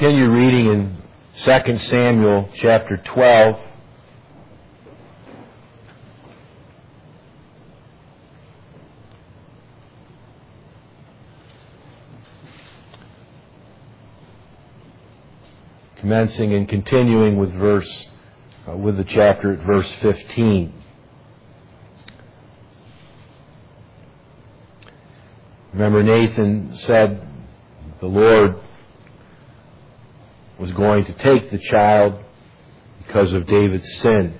Continue reading in 2 Samuel chapter 12. Commencing and continuing with the chapter at verse 15. Remember, Nathan said the Lord was going to take the child because of David's sin.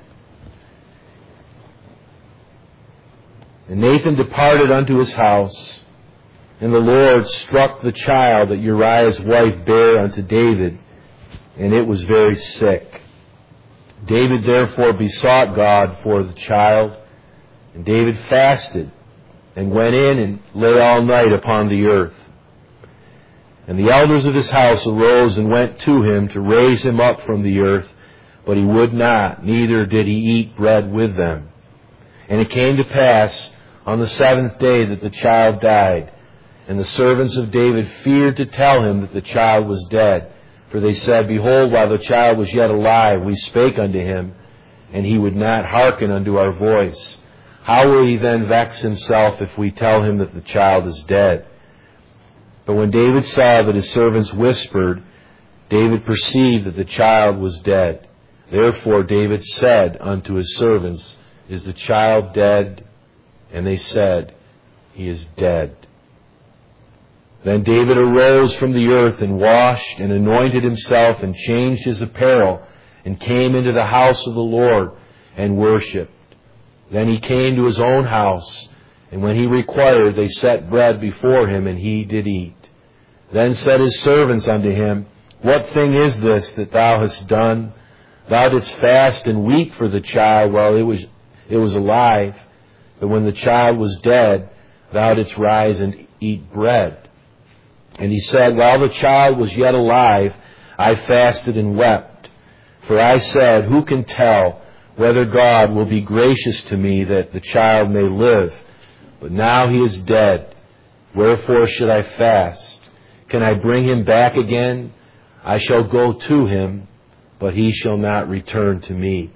And Nathan departed unto his house, and the Lord struck the child that Uriah's wife bare unto David, and it was very sick. David therefore besought God for the child, and David fasted, and went in and lay all night upon the earth. And the elders of his house arose and went to him to raise him up from the earth, but he would not, neither did he eat bread with them. And it came to pass on the 7th day that the child died, and the servants of David feared to tell him that the child was dead. For they said, Behold, while the child was yet alive, we spake unto him, and he would not hearken unto our voice. How will he then vex himself if we tell him that the child is dead? But when David saw that his servants whispered, David perceived that the child was dead. Therefore David said unto his servants, Is the child dead? And they said, He is dead. Then David arose from the earth and washed and anointed himself and changed his apparel and came into the house of the Lord and worshipped. Then he came to his own house, and when he required, they set bread before him, and he did eat. Then said his servants unto him, What thing is this that thou hast done? Thou didst fast and weep for the child while it was alive, but when the child was dead, thou didst rise and eat bread. And he said, While the child was yet alive, I fasted and wept. For I said, Who can tell whether God will be gracious to me that the child may live? But now he is dead. Wherefore should I fast? Can I bring him back again? I shall go to him, but he shall not return to me.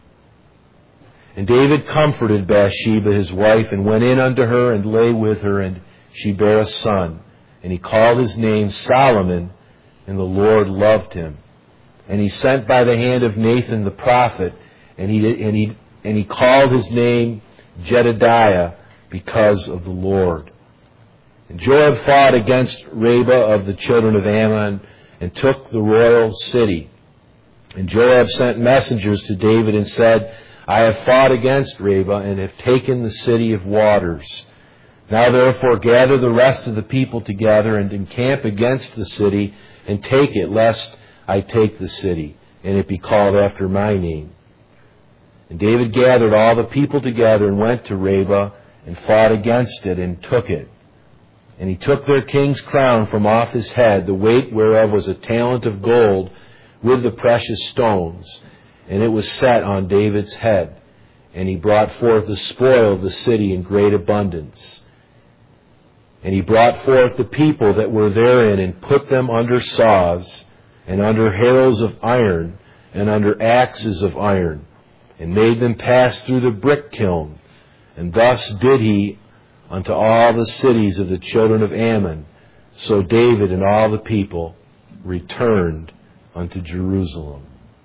And David comforted Bathsheba his wife, and went in unto her, and lay with her, and she bare a son. And he called his name Solomon, and the Lord loved him. And he sent by the hand of Nathan the prophet, and he called his name Jedediah, because of the Lord. And Joab fought against Rabbah of the children of Ammon, and took the royal city. And Joab sent messengers to David and said, I have fought against Rabbah, and have taken the city of waters. Now therefore gather the rest of the people together, and encamp against the city, and take it, lest I take the city, and it be called after my name. And David gathered all the people together, and went to Rabbah, and fought against it, and took it. And he took their king's crown from off his head, the weight whereof was a talent of gold, with the precious stones, and it was set on David's head. And he brought forth the spoil of the city in great abundance. And he brought forth the people that were therein, and put them under saws, and under harrows of iron, and under axes of iron, and made them pass through the brick kiln. And thus did he unto all the cities of the children of Ammon. So David and all the people returned unto Jerusalem.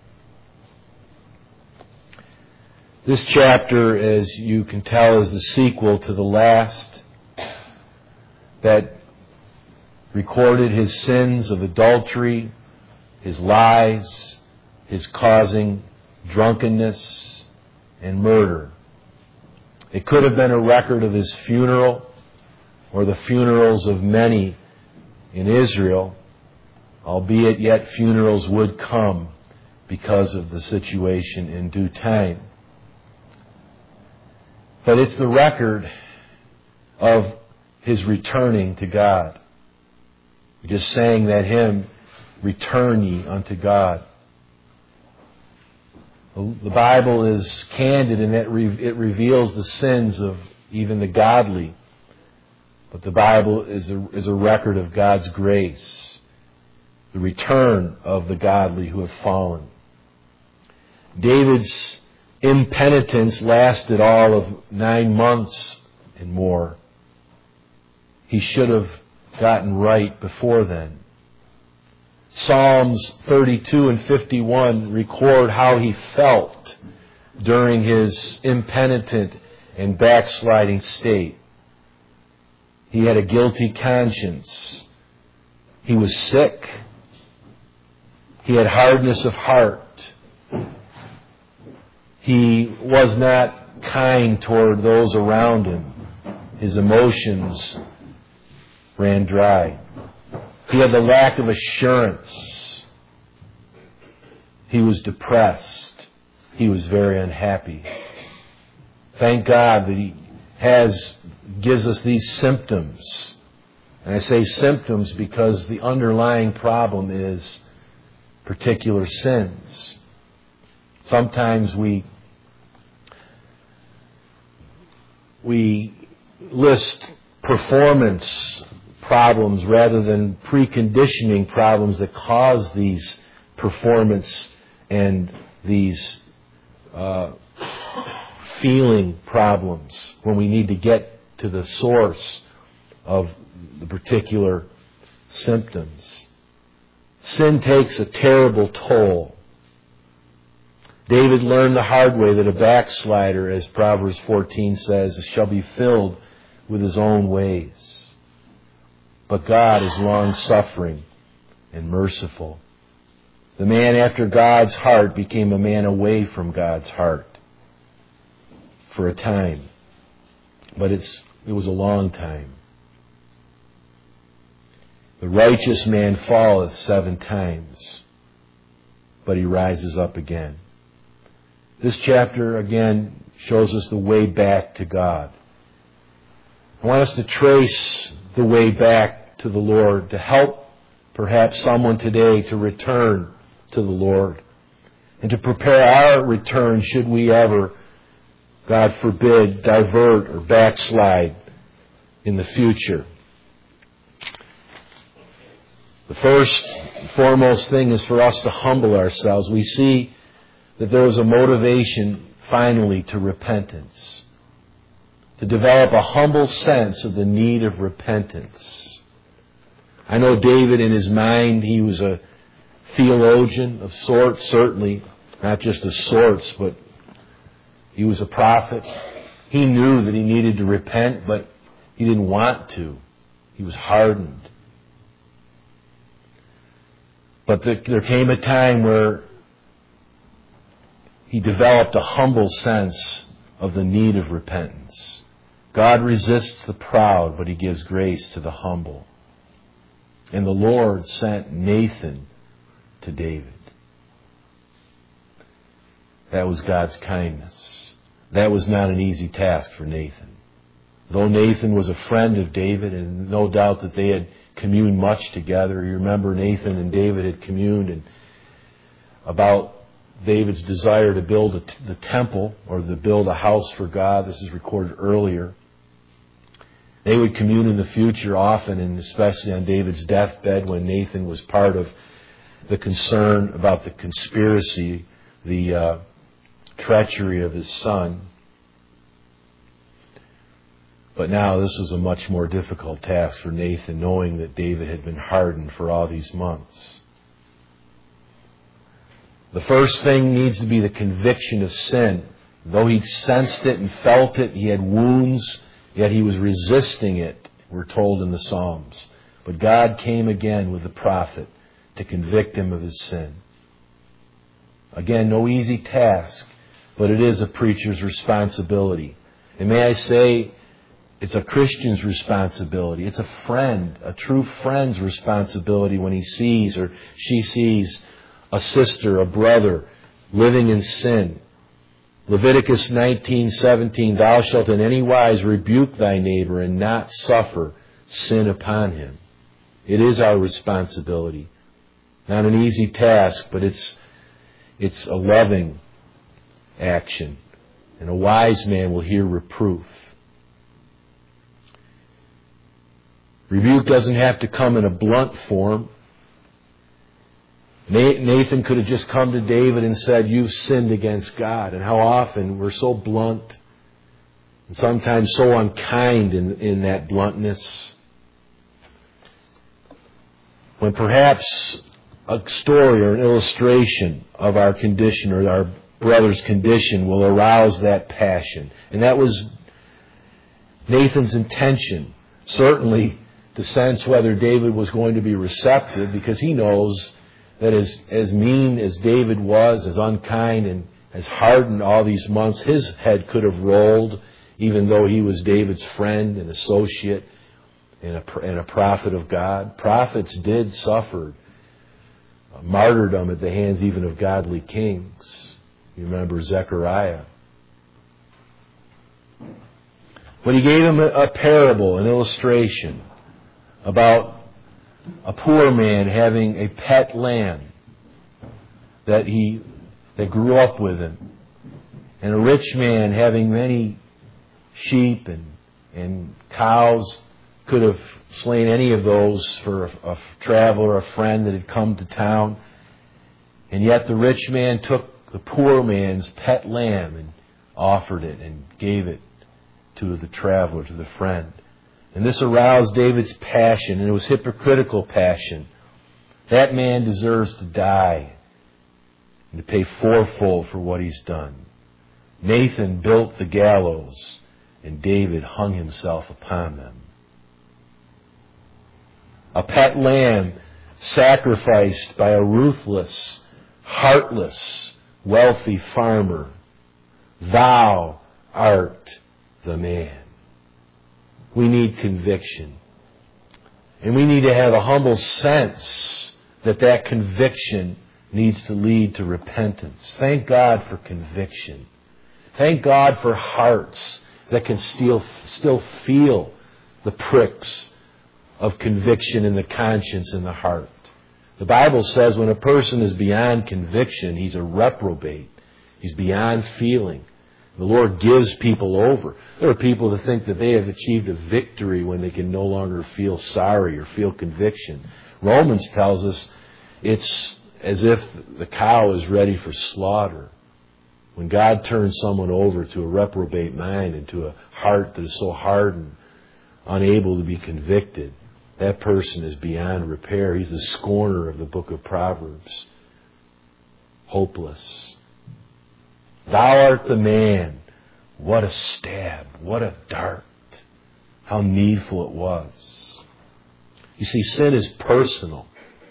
This chapter, as you can tell, is the sequel to the last, that recorded his sins of adultery, his lies, his causing drunkenness and murder. It could have been a record of his funeral, or the funerals of many in Israel, albeit yet funerals would come because of the situation in due time. But it's the record of his returning to God. We just sang that hymn, Return Ye unto God. The Bible is candid in that it reveals the sins of even the godly. But the Bible is a record of God's grace. the return of the godly who have fallen. David's impenitence lasted all of 9 months and more. He should have gotten right before then. Psalms 32 and 51 record how he felt during his impenitent and backsliding state. He had a guilty conscience. He was sick. He had hardness of heart. He was not kind toward those around him. His emotions ran dry. He had the lack of assurance. He was depressed. He was very unhappy. Thank God that He gives us these symptoms. And I say symptoms because the underlying problem is particular sins. Sometimes we list performance problems rather than preconditioning problems that cause these performance and these feeling problems when we need to get to the source of the particular symptoms. Sin takes a terrible toll. David learned the hard way that a backslider, as Proverbs 14 says, shall be filled with his own ways. But God is long-suffering and merciful. The man after God's heart became a man away from God's heart for a time. But it was a long time. The righteous man falleth 7 times, but he rises up again. This chapter, again, shows us the way back to God. I want us to trace the way back to the Lord, to help perhaps someone today to return to the Lord, and to prepare our return should we ever, God forbid, divert or backslide in the future. The first and foremost thing is for us to humble ourselves. We see that there was a motivation finally to repentance, to develop a humble sense of the need of repentance. I know David in his mind, he was a theologian of sorts, certainly, not just of sorts, but he was a prophet. He knew that he needed to repent, but he didn't want to. He was hardened. But there came a time where he developed a humble sense of the need of repentance. God resists the proud, but He gives grace to the humble. And the Lord sent Nathan to David. That was God's kindness. That was not an easy task for Nathan. Though Nathan was a friend of David, and no doubt that they had communed much together. You remember Nathan and David had communed about David's desire to build the temple or to build a house for God. This is recorded earlier. They would commune in the future often, and especially on David's deathbed when Nathan was part of the concern about the conspiracy, the treachery of his son. But now this was a much more difficult task for Nathan, knowing that David had been hardened for all these months. The first thing needs to be the conviction of sin. Though he sensed it and felt it, he had wounds, yet he was resisting it, we're told in the Psalms. But God came again with the prophet to convict him of his sin. Again, no easy task, but it is a preacher's responsibility. And may I say, it's a Christian's responsibility. It's a friend, a true friend's responsibility when he sees or she sees a sister, a brother, living in sin. Leviticus 19:17, thou shalt in any wise rebuke thy neighbor and not suffer sin upon him. It is our responsibility. Not an easy task, but it's a loving action. And a wise man will hear reproof. Rebuke doesn't have to come in a blunt form. Nathan could have just come to David and said, "You've sinned against God." And how often we're so blunt and sometimes so unkind in that bluntness, when perhaps a story or an illustration of our condition or our brother's condition will arouse that passion. And that was Nathan's intention, certainly to sense whether David was going to be receptive, because he knows that as mean as David was, as unkind and as hardened all these months, his head could have rolled, even though he was David's friend and associate and a prophet of God. Prophets did suffer martyrdom at the hands even of godly kings. You remember Zechariah. But he gave him a parable, an illustration about a poor man having a pet lamb that grew up with him, and a rich man having many sheep and cows. Could have slain any of those for a traveler, a friend that had come to town. And yet the rich man took the poor man's pet lamb and offered it and gave it to the traveler, to the friend. And this aroused David's passion, and it was hypocritical passion. That man deserves to die and to pay fourfold for what he's done. Nathan built the gallows, and David hung himself upon them. A pet lamb sacrificed by a ruthless, heartless, wealthy farmer. Thou art the man. We need conviction. And we need to have a humble sense that conviction needs to lead to repentance. Thank God for conviction. Thank God for hearts that can still feel the pricks of conviction in the conscience and the heart. The Bible says when a person is beyond conviction, he's a reprobate. He's beyond feeling. The Lord gives people over. There are people that think that they have achieved a victory when they can no longer feel sorry or feel conviction. Romans tells us it's as if the cow is ready for slaughter. When God turns someone over to a reprobate mind and to a heart that is so hardened, unable to be convicted, that person is beyond repair. He's the scorner of the book of Proverbs. Hopeless. Thou art the man. What a stab. What a dart. How needful it was. You see, sin is personal.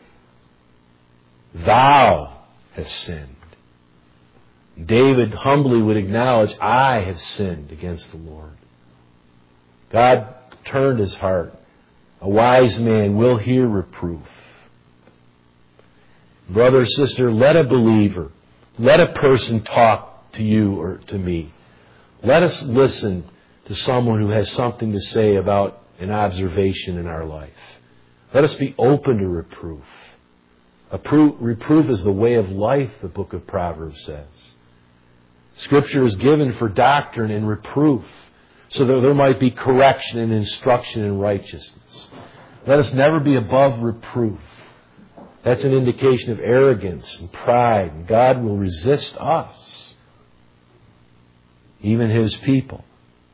Thou hast sinned. David humbly would acknowledge, I have sinned against the Lord. God turned his heart. A wise man will hear reproof. Brother or sister, let a believer, let a person talk to you or to me. Let us listen to someone who has something to say about an observation in our life. Let us be open to reproof. Reproof is the way of life, the book of Proverbs says. Scripture is given for doctrine and reproof, so that there might be correction and instruction in righteousness. Let us never be above reproof. That's an indication of arrogance and pride. And God will resist us, even His people.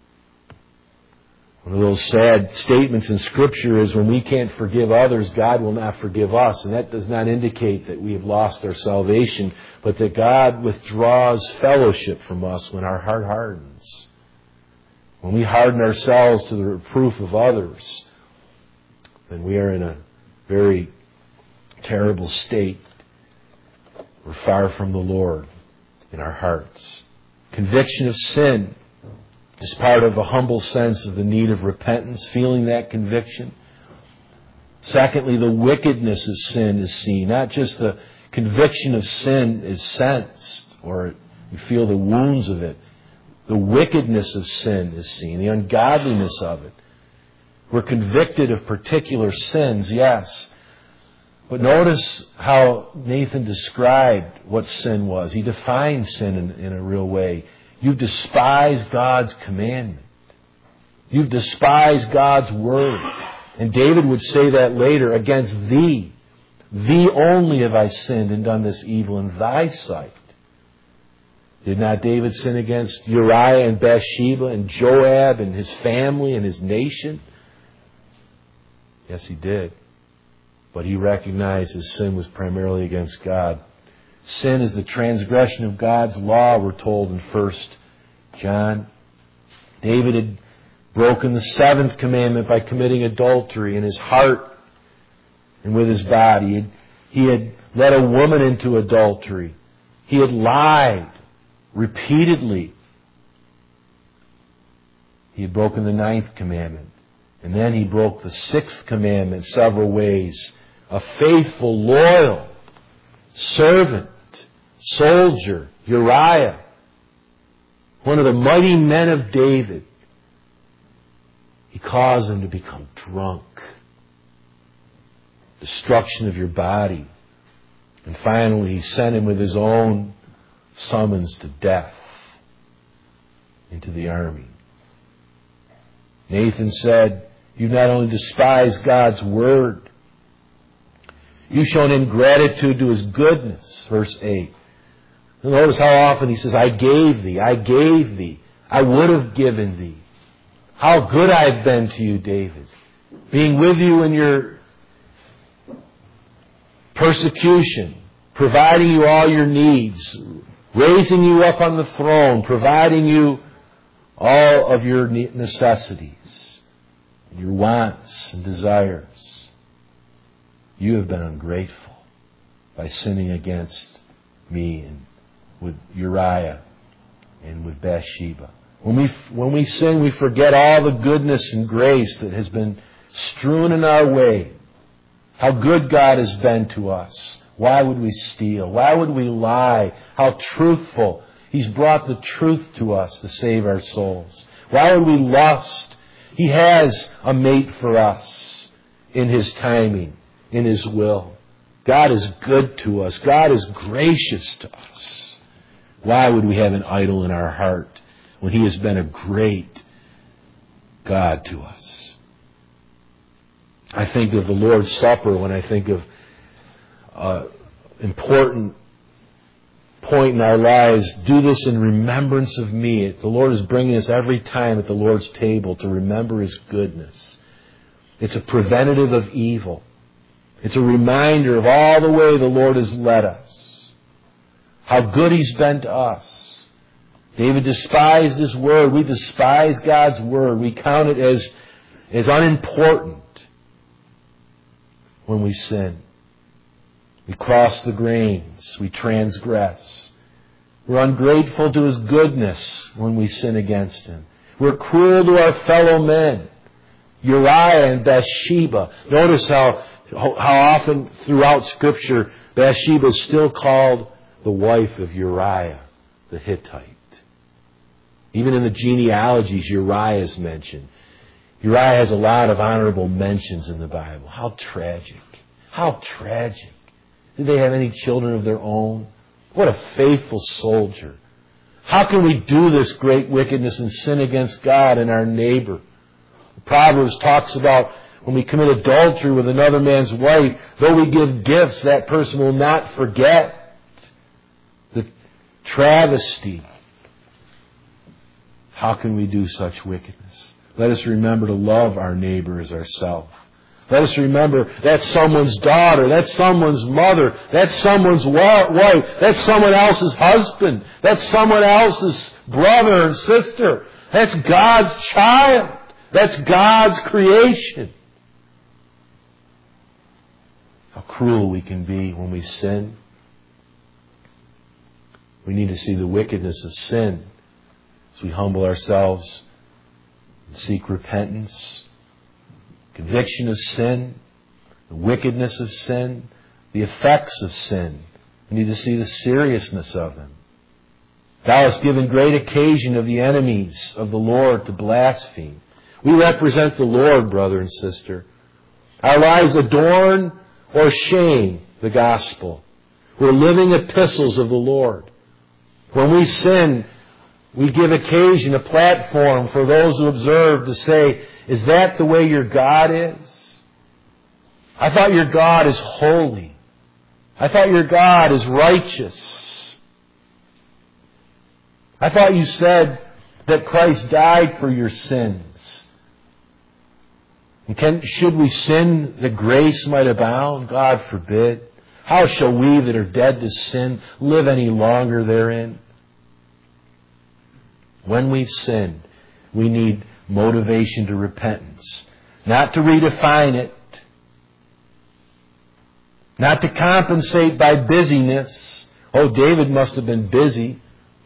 One of those sad statements in Scripture is when we can't forgive others, God will not forgive us. And that does not indicate that we have lost our salvation, but that God withdraws fellowship from us when our heart hardens. When we harden ourselves to the reproof of others, then we are in a very terrible state. We're far from the Lord in our hearts. Conviction of sin is part of a humble sense of the need of repentance, feeling that conviction. Secondly, the wickedness of sin is seen. Not just the conviction of sin is sensed, or you feel the wounds of it. The wickedness of sin is seen, the ungodliness of it. We're convicted of particular sins, yes. But notice how Nathan described what sin was. He defined sin in a real way. You've despised God's commandment. You've despised God's word. And David would say that later, against thee Thee only have I sinned and done this evil in thy sight. Did not David sin against Uriah and Bathsheba and Joab and his family and his nation? Yes, he did. But he recognized his sin was primarily against God. Sin is the transgression of God's law, we're told in 1 John. David had broken the 7th commandment by committing adultery in his heart and with his body. He had led a woman into adultery. He had lied repeatedly. He had broken the 9th commandment. And then he broke the 6th commandment several ways. A faithful, loyal servant, soldier, Uriah, one of the mighty men of David, he caused him to become drunk. Destruction of your body. And finally, he sent him with his own summons to death into the army. Nathan said, "You not only despise God's word, you've shown ingratitude to His goodness." Verse 8. And notice how often he says, I gave thee, I would have given thee. How good I've been to you, David. Being with you in your persecution, providing you all your needs, raising you up on the throne, providing you all of your necessities, your wants and desires. You have been ungrateful by sinning against me and with Uriah and with Bathsheba. When we sin, we forget all the goodness and grace that has been strewn in our way. How good God has been to us. Why would we steal? Why would we lie? How truthful. He's brought the truth to us to save our souls. Why would we lust? He has a mate for us in His timing, in His will. God is good to us. God is gracious to us. Why would we have an idol in our heart when He has been a great God to us? I think of the Lord's Supper when I think of an important point in our lives. Do this in remembrance of me. The Lord is bringing us every time at the Lord's table to remember His goodness. It's a preventative of evil. It's a reminder of all the way the Lord has led us. How good He's been to us. David despised His word. We despise God's word. We count it as unimportant when we sin. We cross the grains. We transgress. We're ungrateful to His goodness when we sin against Him. We're cruel to our fellow men. Uriah and Bathsheba. Notice how often throughout Scripture Bathsheba is still called the wife of Uriah the Hittite. Even in the genealogies, Uriah is mentioned. Uriah has a lot of honorable mentions in the Bible. How tragic. How tragic. Did they have any children of their own? What a faithful soldier. How can we do this great wickedness and sin against God and our neighbor? The Proverbs talks about when we commit adultery with another man's wife, though we give gifts, that person will not forget. The travesty. How can we do such wickedness? Let us remember to love our neighbor as ourselves. Let us remember that's someone's daughter, that's someone's mother, that's someone's wife, that's someone else's husband, that's someone else's brother and sister. That's God's child. That's God's creation. How cruel we can be when we sin. We need to see the wickedness of sin as we humble ourselves and seek repentance, conviction of sin, the wickedness of sin, the effects of sin. We need to see the seriousness of them. Thou hast given great occasion of the enemies of the Lord to blaspheme. We represent the Lord, brother and sister. Our lives adorn or shame the gospel. We're living epistles of the Lord. When we sin, we give occasion, a platform for those who observe to say, is that the way your God is? I thought your God is holy. I thought your God is righteous. I thought you said that Christ died for your sins. And should we sin that grace might abound? God forbid. How shall we that are dead to sin live any longer therein? When we've sinned, we need motivation to repentance. Not to redefine it. Not to compensate by busyness. Oh, David must have been busy.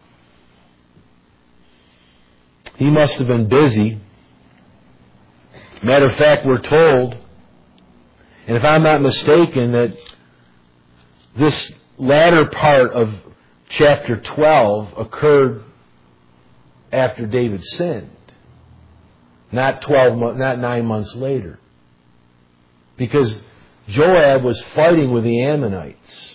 He must have been busy. Matter of fact, we're told, and if I'm not mistaken, that this latter part of chapter 12 occurred after David sinned. Not 9 months later. Because Joab was fighting with the Ammonites.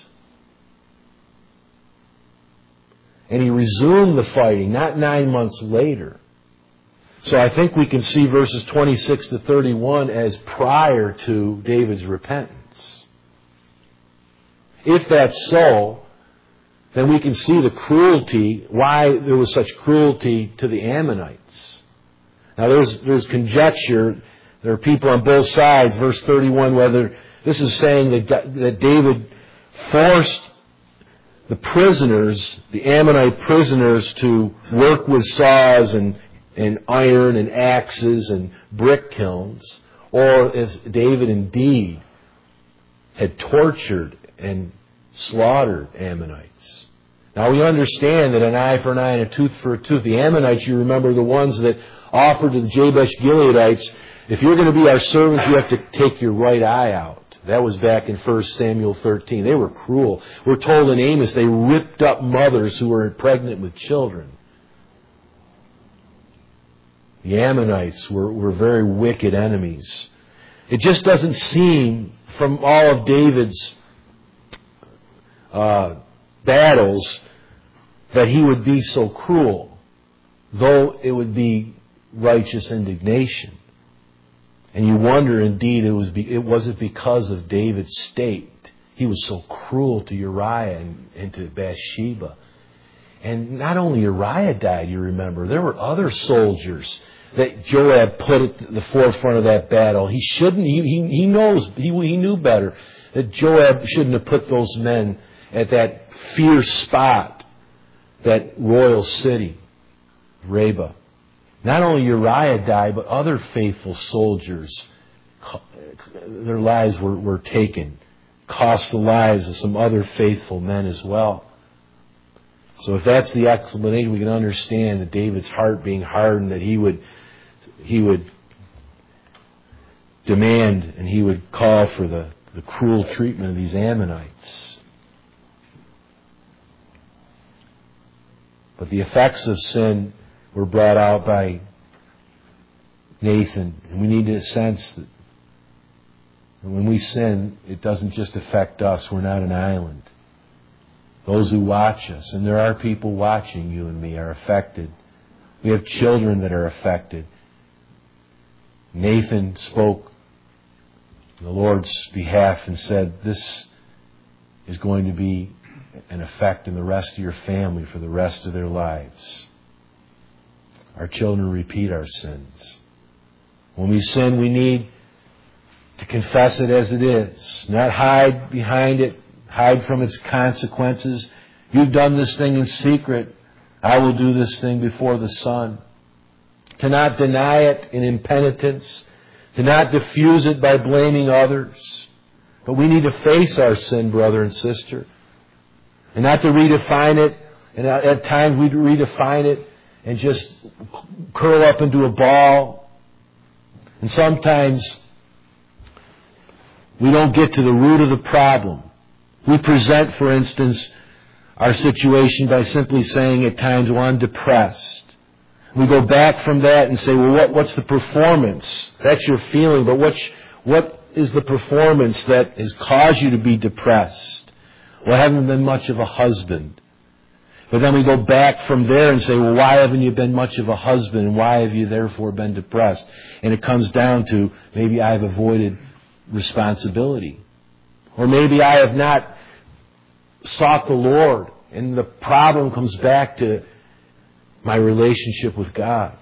And he resumed the fighting not 9 months later. So I think we can see verses 26 to 31 as prior to David's repentance. If that's so, then we can see the cruelty, why there was such cruelty to the Ammonites. Now there's conjecture, there are people on both sides, verse 31, whether this is saying that David forced the prisoners, the Ammonite prisoners, to work with saws and iron and axes and brick kilns, or if David indeed had tortured and slaughtered Ammonites. Now we understand that an eye for an eye and a tooth for a tooth. The Ammonites, you remember, the ones that offered to the Jabesh Gileadites, if you're going to be our servants, you have to take your right eye out. That was back in 1 Samuel 13. They were cruel. We're told in Amos they ripped up mothers who were pregnant with children. The Ammonites were very wicked enemies. It just doesn't seem, from all of David's battles, that he would be so cruel, though it would be righteous indignation. And you wonder, indeed, was it because of David's state? He was so cruel to Uriah and to Bathsheba. And not only Uriah died, you remember, there were other soldiers that Joab put at the forefront of that battle. He shouldn't. He knew better that Joab shouldn't have put those men at that fierce spot, that royal city, Reba. Not only Uriah died, but other faithful soldiers, their lives were taken. Cost the lives of some other faithful men as well. So if that's the explanation, we can understand that David's heart being hardened, that he would demand and he would call for the cruel treatment of these Ammonites. But the effects of sin were brought out by Nathan. And we need to sense that when we sin, it doesn't just affect us. We're not an island. Those who watch us, and there are people watching you and me, are affected. We have children that are affected. Nathan spoke on the Lord's behalf and said, this is going to be an effect in the rest of your family for the rest of their lives. Our children repeat our sins. When we sin, we need to confess it as it is, not hide behind it, hide from its consequences. You've done this thing in secret. I will do this thing before the sun. To not deny it in impenitence, to not diffuse it by blaming others. But we need to face our sin, brother and sister, and not to redefine it. And at times we redefine it and just curl up into a ball. And sometimes we don't get to the root of the problem. We present, for instance, our situation by simply saying at times, well, I'm depressed. We go back from that and say, well, what's the performance? That's your feeling, but what is the performance that has caused you to be depressed? Well, I haven't been much of a husband. But then we go back from there and say, well, why haven't you been much of a husband? And why have you therefore been depressed? And it comes down to, maybe I've avoided responsibility. Or maybe I have not sought the Lord, and the problem comes back to my relationship with God.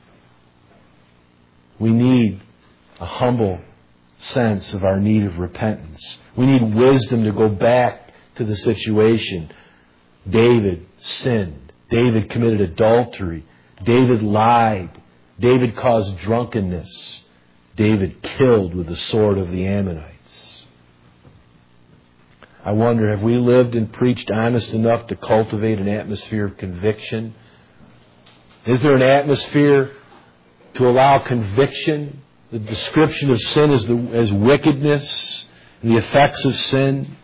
We need a humble sense of our need of repentance. We need wisdom to go back to the situation. David sinned. David committed adultery. David lied. David caused drunkenness. David killed with the sword of the Ammonites. I wonder, have we lived and preached honest enough to cultivate an atmosphere of conviction? Is there an atmosphere to allow conviction? The description of sin as wickedness and the effects of sin.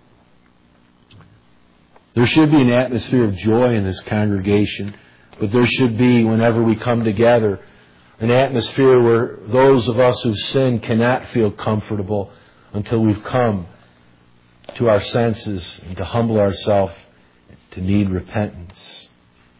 There should be an atmosphere of joy in this congregation, but there should be, whenever we come together, an atmosphere where those of us who've sinned cannot feel comfortable until we've come to our senses and to humble ourselves to need repentance.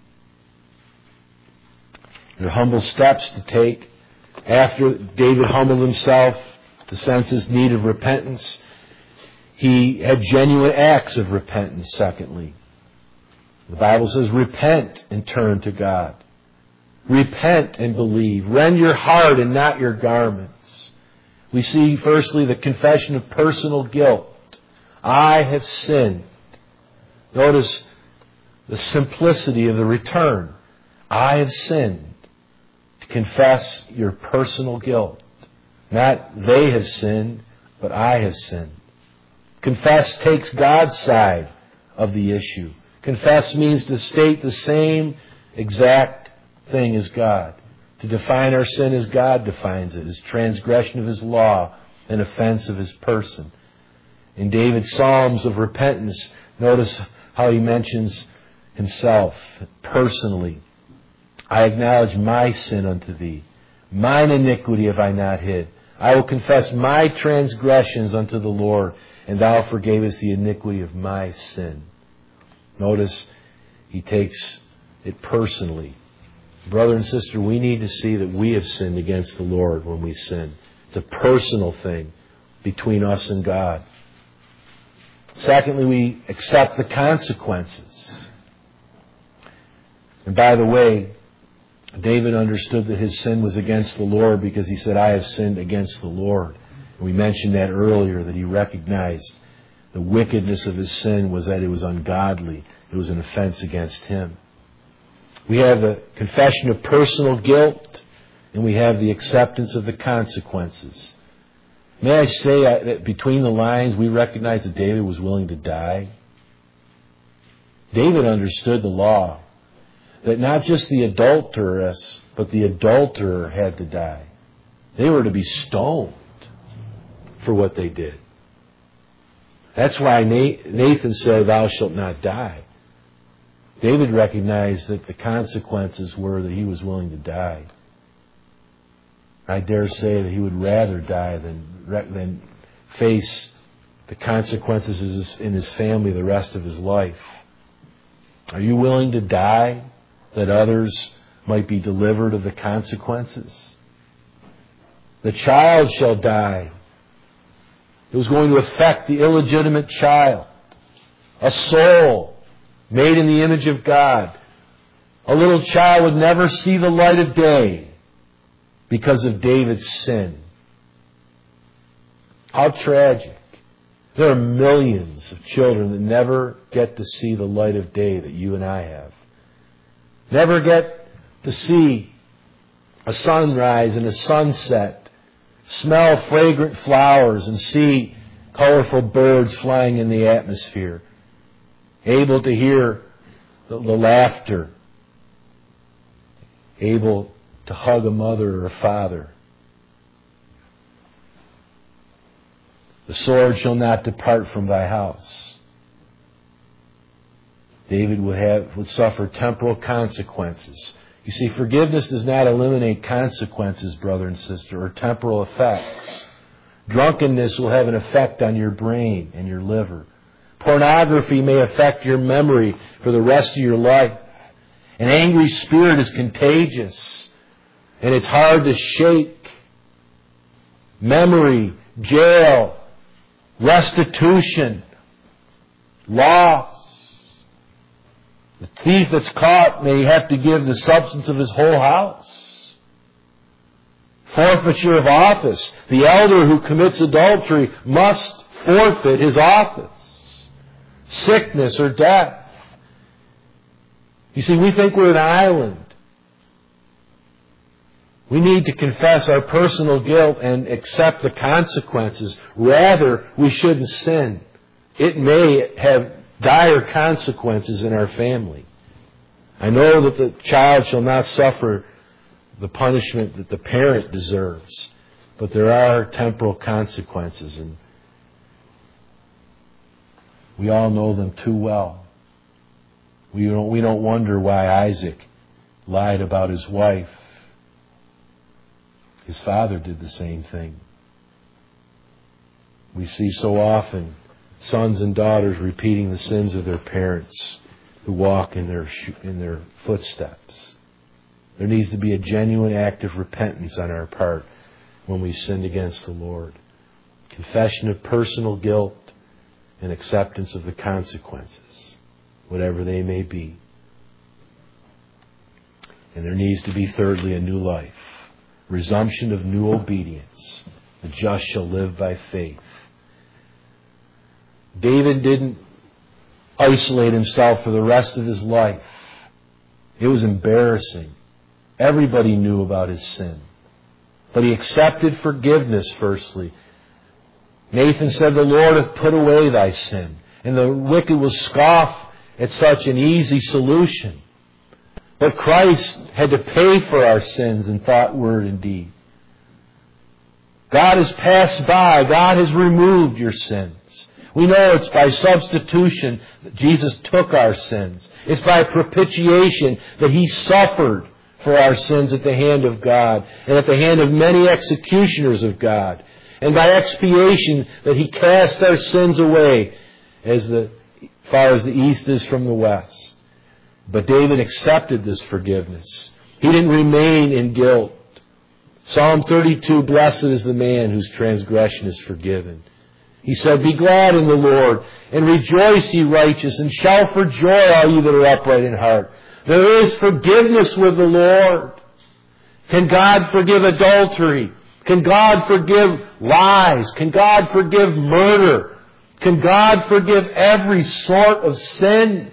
There are humble steps to take. After David humbled himself to sense his need of repentance, he had genuine acts of repentance, secondly. The Bible says, repent and turn to God. Repent and believe. Rend your heart and not your garments. We see, firstly, the confession of personal guilt. I have sinned. Notice the simplicity of the return. I have sinned. To confess your personal guilt. Not they have sinned, but I have sinned. Confess takes God's side of the issue. Confess means to state the same exact thing as God. To define our sin as God defines it, as transgression of His law and offense of His person. In David's Psalms of repentance, notice how he mentions himself personally. I acknowledge my sin unto Thee. Mine iniquity have I not hid. I will confess my transgressions unto the Lord, and Thou forgavest the iniquity of my sin. Notice he takes it personally. Brother and sister, we need to see that we have sinned against the Lord when we sin. It's a personal thing between us and God. Secondly, we accept the consequences. And by the way, David understood that his sin was against the Lord because he said, I have sinned against the Lord. And we mentioned that earlier, that he recognized the wickedness of his sin was that it was ungodly. It was an offense against him. We have the confession of personal guilt, and we have the acceptance of the consequences. May I say that between the lines, we recognize that David was willing to die. David understood the law, that not just the adulteress, but the adulterer had to die. They were to be stoned for what they did. That's why Nathan said, Thou shalt not die. David recognized that the consequences were that he was willing to die. I dare say that he would rather die than face the consequences in his family the rest of his life. Are you willing to die that others might be delivered of the consequences? The child shall die. It was going to affect the illegitimate child. A soul made in the image of God. A little child would never see the light of day because of David's sin. How tragic. There are millions of children that never get to see the light of day that you and I have. Never get to see a sunrise and a sunset, smell fragrant flowers and see colorful birds flying in the atmosphere, able to hear the laughter, able to hug a mother or a father. The sword shall not depart from thy house. David would suffer temporal consequences. You see, forgiveness does not eliminate consequences, brother and sister, or temporal effects. Drunkenness will have an effect on your brain and your liver. Pornography may affect your memory for the rest of your life. An angry spirit is contagious, and it's hard to shake. Memory, jail, restitution, loss. The thief that's caught may have to give the substance of his whole house. Forfeiture of office. The elder who commits adultery must forfeit his office. Sickness or death. You see, we think we're an island. We need to confess our personal guilt and accept the consequences. Rather, we shouldn't sin. It may have dire consequences in our family. I know that the child shall not suffer the punishment that the parent deserves, but there are temporal consequences, and we all know them too well. We don't wonder why Isaac lied about his wife. His father did the same thing. We see so often sons and daughters repeating the sins of their parents who walk in their footsteps. There needs to be a genuine act of repentance on our part when we sinned against the Lord. Confession of personal guilt and acceptance of the consequences, whatever they may be. And there needs to be, thirdly, a new life. Resumption of new obedience. The just shall live by faith. David didn't isolate himself for the rest of his life. It was embarrassing. Everybody knew about his sin. But he accepted forgiveness, firstly. Nathan said, "The Lord hath put away thy sin." And the wicked will scoff at such an easy solution. But Christ had to pay for our sins in thought, word, and deed. God has passed by. God has removed your sins. We know it's by substitution that Jesus took our sins. It's by propitiation that He suffered for our sins at the hand of God and at the hand of many executioners of God. And by expiation that He cast our sins away as far as the east is from the west. But David accepted this forgiveness. He didn't remain in guilt. Psalm 32, "Blessed is the man whose transgression is forgiven." He said, "Be glad in the Lord, and rejoice, ye righteous, and shout for joy, all ye that are upright in heart." There is forgiveness with the Lord. Can God forgive adultery? Can God forgive lies? Can God forgive murder? Can God forgive every sort of sin?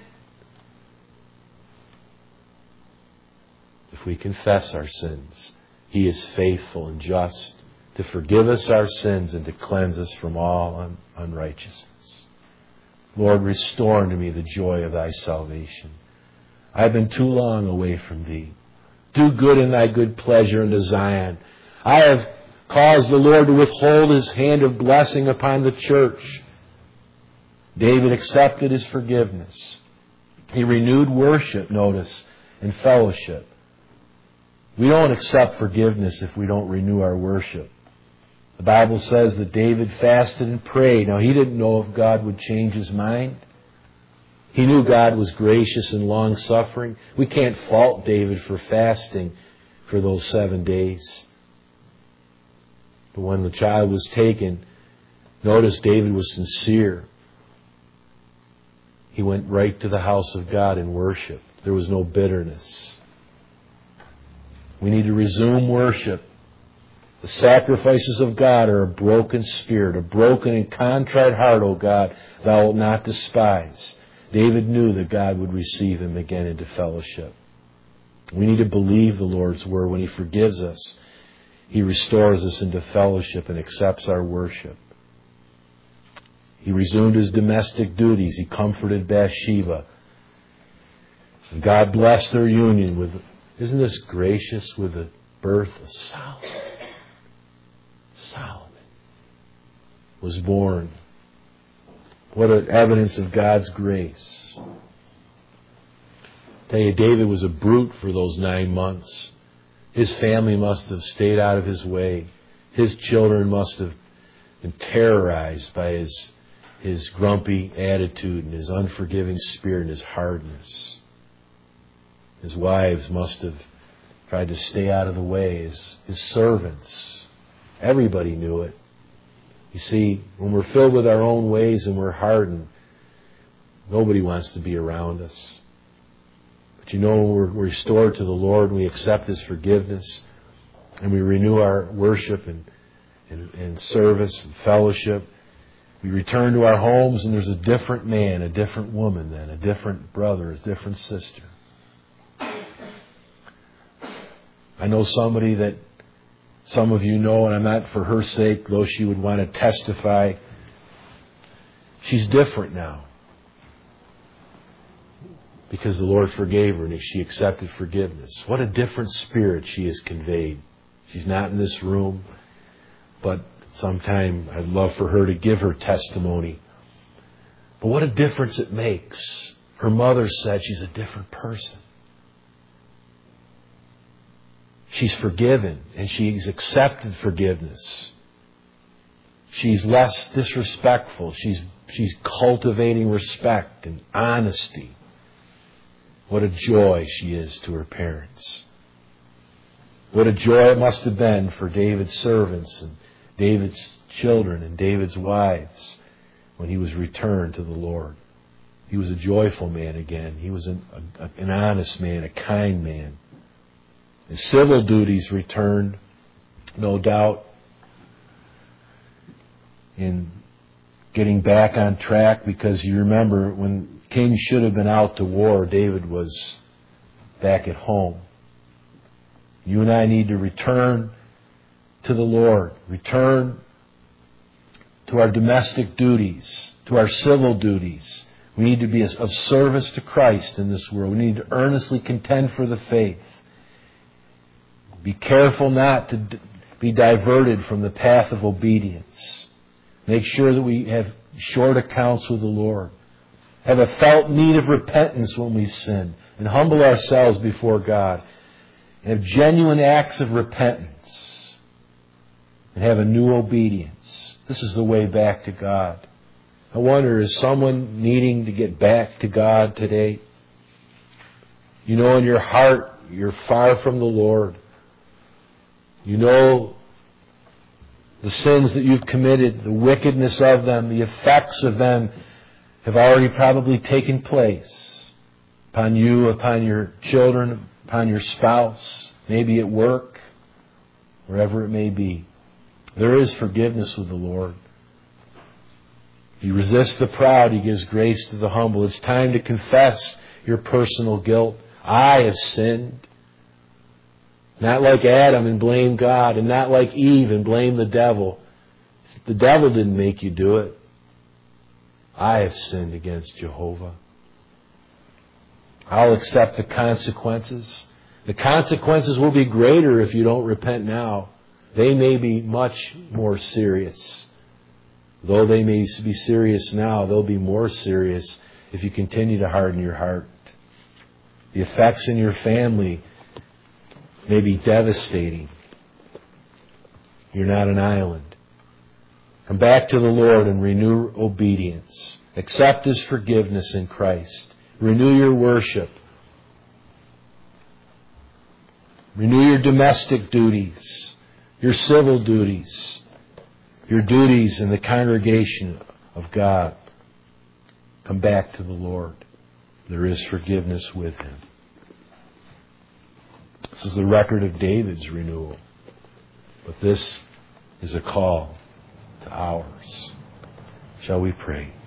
If we confess our sins, He is faithful and just to forgive us our sins and to cleanse us from all unrighteousness. Lord, restore unto me the joy of Thy salvation. I have been too long away from Thee. Do good in Thy good pleasure unto Zion. I have caused the Lord to withhold His hand of blessing upon the church. David accepted his forgiveness. He renewed worship, notice, and fellowship. We don't accept forgiveness if we don't renew our worship. The Bible says that David fasted and prayed. Now, he didn't know if God would change his mind. He knew God was gracious and long-suffering. We can't fault David for fasting for those 7 days. But when the child was taken, notice David was sincere. He went right to the house of God in worship. There was no bitterness. We need to resume worship. The sacrifices of God are a broken spirit, a broken and contrite heart, O God, Thou wilt not despise. David knew that God would receive him again into fellowship. We need to believe the Lord's word. When He forgives us, He restores us into fellowship and accepts our worship. He resumed his domestic duties. He comforted Bathsheba. And God blessed their union with, isn't this gracious, with the birth of Solomon. Solomon was born. What an evidence of God's grace. I tell you, David was a brute for those 9 months. His family must have stayed out of his way. His children must have been terrorized by his grumpy attitude and his unforgiving spirit and his hardness. His wives must have tried to stay out of the way. His servants. Everybody knew it. You see, when we're filled with our own ways and we're hardened, Nobody wants to be around us. But you know, we're restored to the Lord, we accept His forgiveness, and we renew our worship and service and fellowship. We return to our homes, and there's a different man, a different woman then, a different brother, a different sister. I know somebody that some of you know, and I'm not for her sake, though she would want to testify. She's different now because the Lord forgave her and she accepted forgiveness. What a different spirit she has conveyed. She's not in this room, but sometime I'd love for her to give her testimony. But what a difference it makes. Her mother said she's a different person. She's forgiven and she's accepted forgiveness. She's less disrespectful. She's cultivating respect and honesty. What a joy she is to her parents. What a joy it must have been for David's servants and David's children and David's wives when he was returned to the Lord. He was a joyful man again. He was an honest man, a kind man. His civil duties returned, no doubt, in getting back on track, because you remember when kings should have been out to war, David was back at home. You and I need to return to the Lord, return to our domestic duties, to our civil duties. We need to be of service to Christ in this world. We need to earnestly contend for the faith. Be careful not to be diverted from the path of obedience. Make sure that we have short accounts with the Lord. Have a felt need of repentance when we sin. And humble ourselves before God. And have genuine acts of repentance. And have a new obedience. This is the way back to God. I wonder, is someone needing to get back to God today? You know in your heart you're far from the Lord. You know the sins that you've committed, the wickedness of them, the effects of them have already probably taken place upon you, upon your children, upon your spouse, maybe at work, wherever it may be. There is forgiveness with the Lord. He resists the proud. He gives grace to the humble. It's time to confess your personal guilt. I have sinned. Not like Adam and blame God, and not like Eve and blame the devil. The devil didn't make you do it. I have sinned against Jehovah. I'll accept the consequences. The consequences will be greater if you don't repent now. They may be much more serious. Though they may be serious now, they'll be more serious if you continue to harden your heart. The effects in your family may be devastating. You're not an island. Come back to the Lord and renew obedience. Accept His forgiveness in Christ. Renew your worship. Renew your domestic duties, your civil duties, your duties in the congregation of God. Come back to the Lord. There is forgiveness with Him. This is the record of David's renewal. But this is a call to ours. Shall we pray?